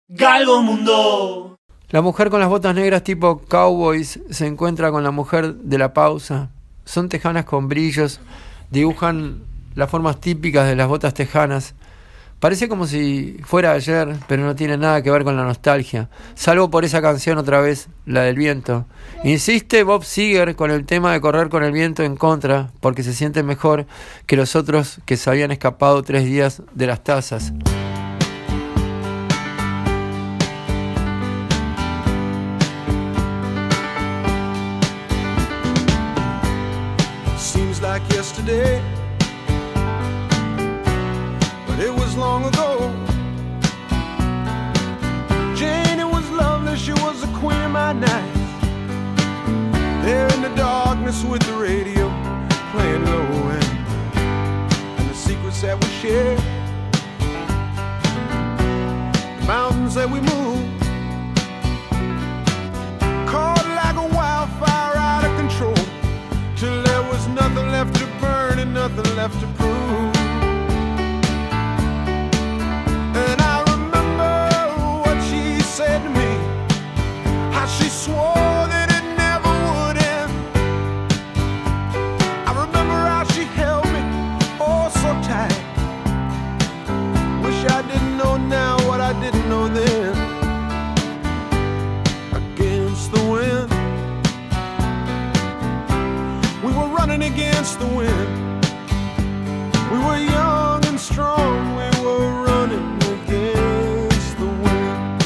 Galgo Mundo. La mujer con las botas negras tipo cowboys se encuentra con la mujer de la pausa. Son tejanas con brillos, dibujan las formas típicas de las botas tejanas. Parece como si fuera ayer, pero no tiene nada que ver con la nostalgia, salvo por esa canción otra vez, la del viento. Insiste Bob Seger con el tema de correr con el viento en contra, porque se siente mejor que los otros que se habían escapado 3 días de las tazas. Seems like yesterday, but it was long ago. Jane, it was lovely, she was the queen of my night. There in the darkness with the radio playing low and the secrets that we shared, the mountains that we moved, caught like a wildfire out of control, till there was nothing left to burn and nothing left to prove. And I remember what she said to me, how she swore that it never would end. I remember how she held me oh so tight. Wish I didn't know now what I didn't know then. Against the wind, we were running against the wind. We were young and strong, we were running against the wind.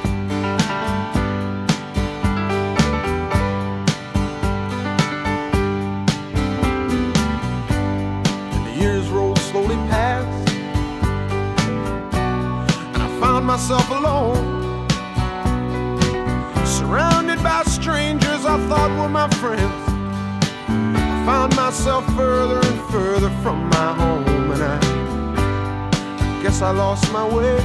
And the years rolled slowly past, and I found myself alone, surrounded by strangers I thought were my friends. Found myself further and further from my home, and I guess I lost my way.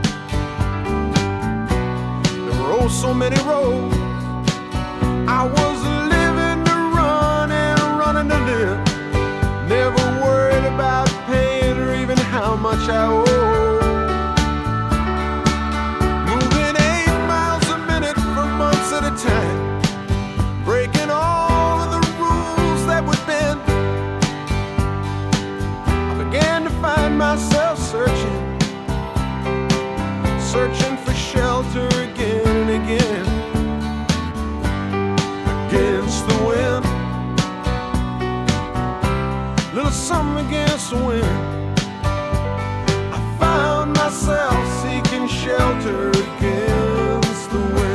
There were oh so many roads. I was living to run and running to live, never worried about paying or even how much I owe. Moving 8 miles a minute for months at a time, breaking all of the rules that would bend. I began to find myself searching for shelter again and again. Against the wind, little something against the wind. I found myself seeking shelter against the wind.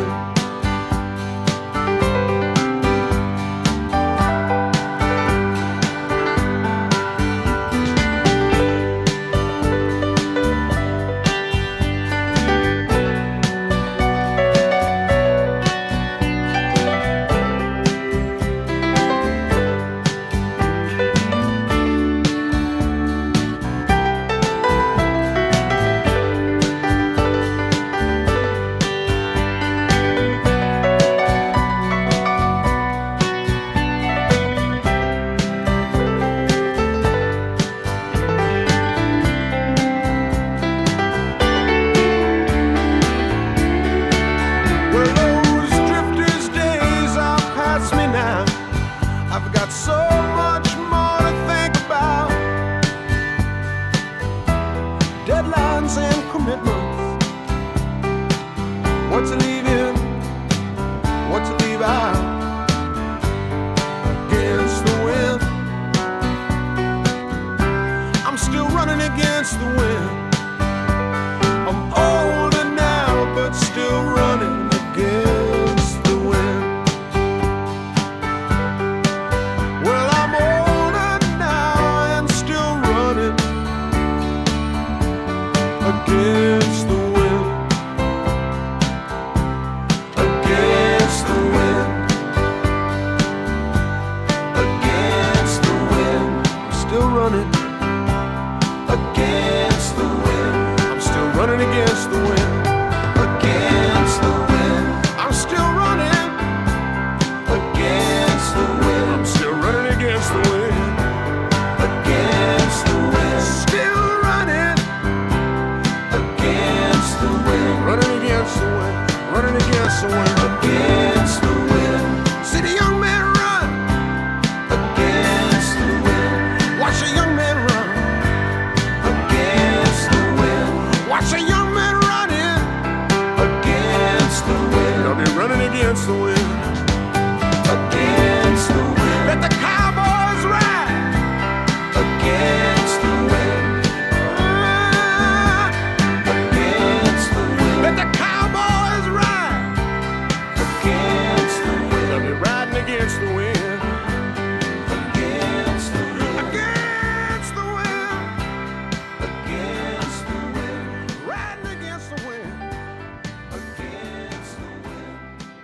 against the wind, running against the wind. Against the wind, See the young man run, against the wind, watch the young man run, against the wind, watch the young man running. against the wind, They'll be running against the wind. against the wind, Let the cowboys ride. against the wind, Ah, against the wind, Let the cowboys ride. against the wind, They'll be riding against the wind. against the wind, Against the wind. against the wind, Riding against the wind. against the wind,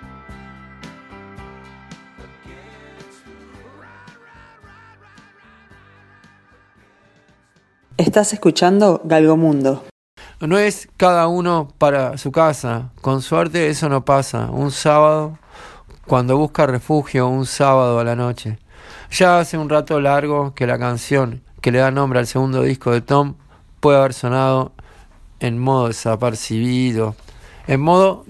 against the wind. Estás escuchando Galgomundo. No es cada uno para su casa. Con suerte eso no pasa. Un sábado, cuando busca refugio, un sábado a la noche. Ya hace un rato largo que la canción que le da nombre al segundo disco de Tom puede haber sonado en modo desapercibido. En modo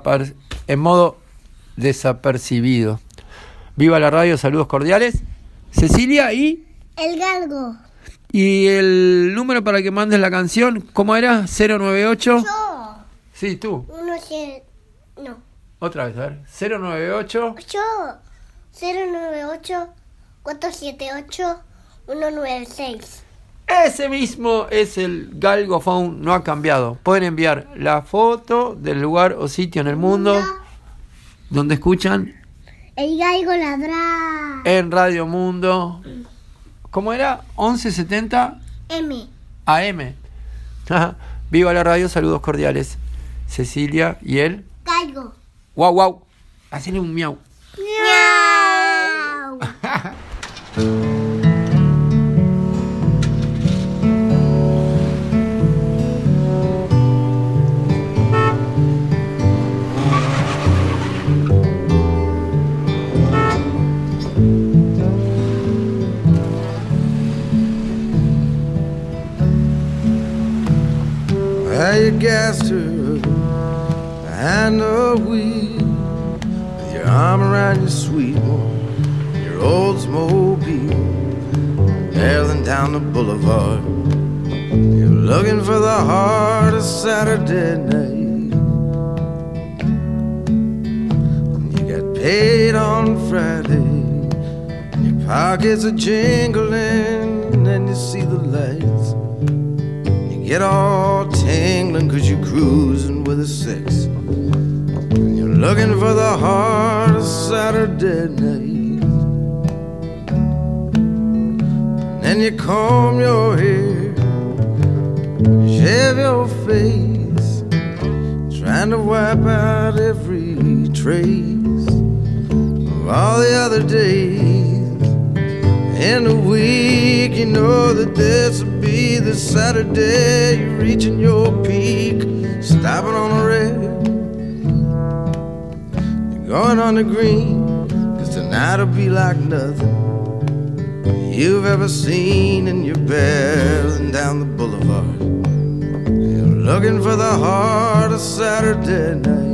desapercibido. Viva la radio, saludos cordiales. Cecilia y... El galgo. Y el número para que mandes la canción, ¿cómo era? 098. Yo. Sí, tú. No. Otra vez, a ver. 098. Yo. 098-478-196. Ese mismo es el Galgo Phone, no ha cambiado. Pueden enviar la foto del lugar o sitio en el mundo donde escuchan El galgo ladrá. en Radio Mundo. ¿Cómo era? 1170 M. AM. Viva la radio, saludos cordiales. Cecilia y él. Galgo. Guau, guau. Hacele un miau. Miau. Well, you gassed her behind the wheel with your arm around your sweet one, your Oldsmobile, barreling down the boulevard. You're looking for the heart of Saturday night. You got paid on Friday, and your pockets are jingling, and you see the lights. Get all tingling 'cause you're cruising with a six. And you're looking for the heart of Saturday night. And then you comb your hair, shave your face, trying to wipe out every trace of all the other days. In a week, you know that this will be the Saturday you're reaching your peak, stopping on the red. You're going on the green, 'cause tonight'll be like nothing you've ever seen, and you're barreling down the boulevard. You're looking for the heart of Saturday night.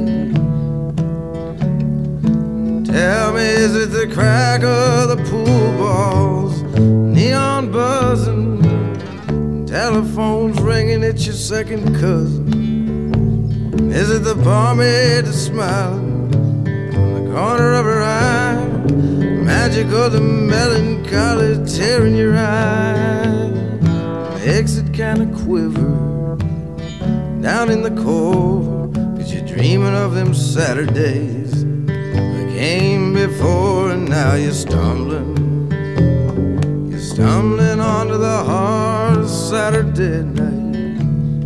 Tell me, is it the crack of the pool balls, neon buzzing, telephones ringing, it's your second cousin? Is it the barmaid that's smiling in the corner of her eye, magic of the melancholy tearing your eye? Makes it kind of quiver down in the core, 'cause you're dreaming of them Saturdays came before, and now you're stumbling onto the heart of Saturday night.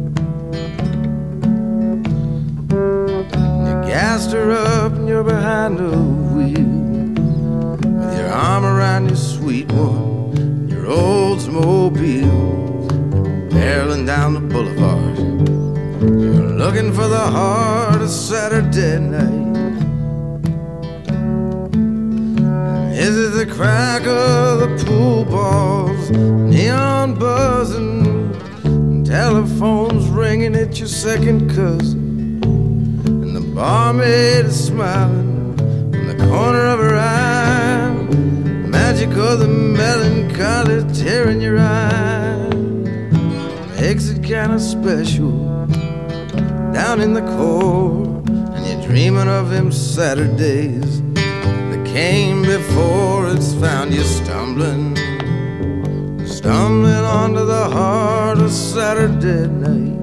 You gassed her up and you're behind the wheel with your arm around your sweet one, your Oldsmobile, barreling down the boulevard. You're looking for the heart of Saturday night. Is it the crack of the pool balls, neon buzzing, telephones ringing, it's your second cousin? barmaid is smiling from the corner of her eye. Magic of the melancholy tearing your eye makes it kind of special down in the core. And you're dreaming of them Saturdays that came before. It's found you stumbling onto the heart of Saturday night.